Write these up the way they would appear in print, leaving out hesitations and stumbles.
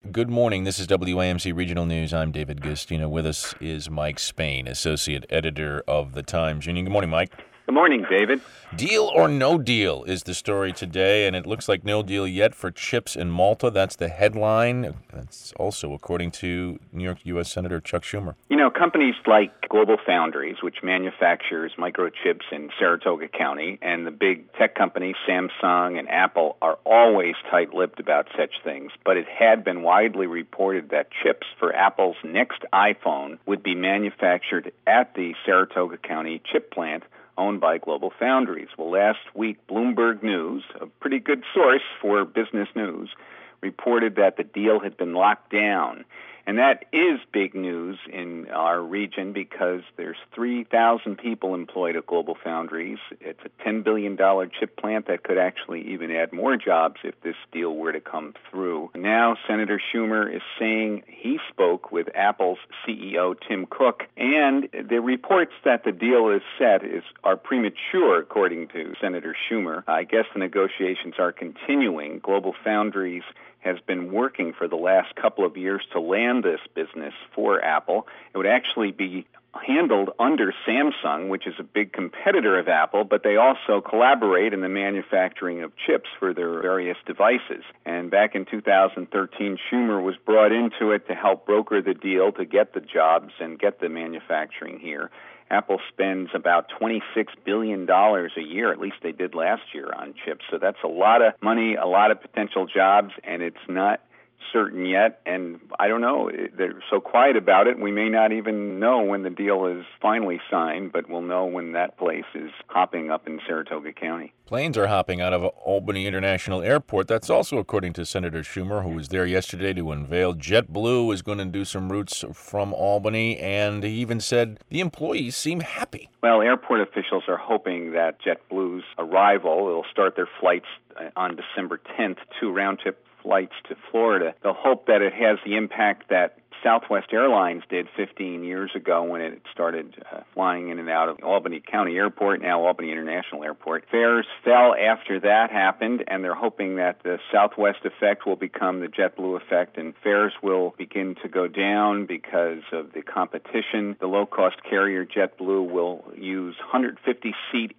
Good morning. This is WAMC Regional News. I'm David Gustino. With us is Mike Spain, Associate Editor of The Times Union. Good morning, Mike. Good morning, David. Deal or no deal is the story today, and it looks like no deal yet for chips in Malta. That's the headline. That's also according to New York U.S. Senator Chuck Schumer. You know, companies like GlobalFoundries, which manufactures microchips in Saratoga County, and the big tech companies, Samsung and Apple, are always tight-lipped about such things. But it had been widely reported that chips for Apple's next iPhone would be manufactured at the Saratoga County chip plant owned by GlobalFoundries. Well, last week, Bloomberg News, a pretty good source for business news, reported that the deal had been locked down. And that is big news in our region because there's 3,000 people employed at GlobalFoundries. It's a $10 billion chip plant that could actually even add more jobs if this deal were to come through. Now, Senator Schumer is saying he spoke with Apple's CEO, Tim Cook, and the reports that the deal is set are premature, according to Senator Schumer. I guess the negotiations are continuing. GlobalFoundries has been working for the last couple of years to land this business for Apple. It would actually be handled under Samsung, which is a big competitor of Apple, but they also collaborate in the manufacturing of chips for their various devices. And back in 2013, Schumer was brought into it to help broker the deal to get the jobs and get the manufacturing here. Apple spends about $26 billion a year, at least they did last year, on chips. So that's a lot of money, a lot of potential jobs, and it's not certain yet. And I don't know, they're so quiet about it, we may not even know when the deal is finally signed, but we'll know when that place is hopping up in Saratoga County. Planes are hopping out of Albany International Airport. That's also according to Senator Schumer, who was there yesterday to unveil JetBlue is going to do some routes from Albany, and he even said the employees seem happy. Well, airport officials are hoping that JetBlue's arrival will start their flights on December 10th, 2 round-trip flights to Florida. They'll hope that it has the impact that Southwest Airlines did 15 years ago when it started flying in and out of Albany County Airport, now Albany International Airport. Fares fell after that happened, and they're hoping that the Southwest effect will become the JetBlue effect, and fares will begin to go down because of the competition. The low-cost carrier JetBlue will use 150-seat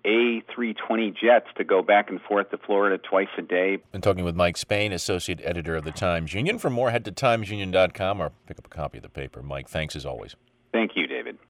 A320 jets to go back and forth to Florida twice a day. Been talking with Mike Spain, Associate Editor of the Times Union. For more, head to timesunion.com or pick up a copy of the paper. Mike, thanks as always. Thank you, David.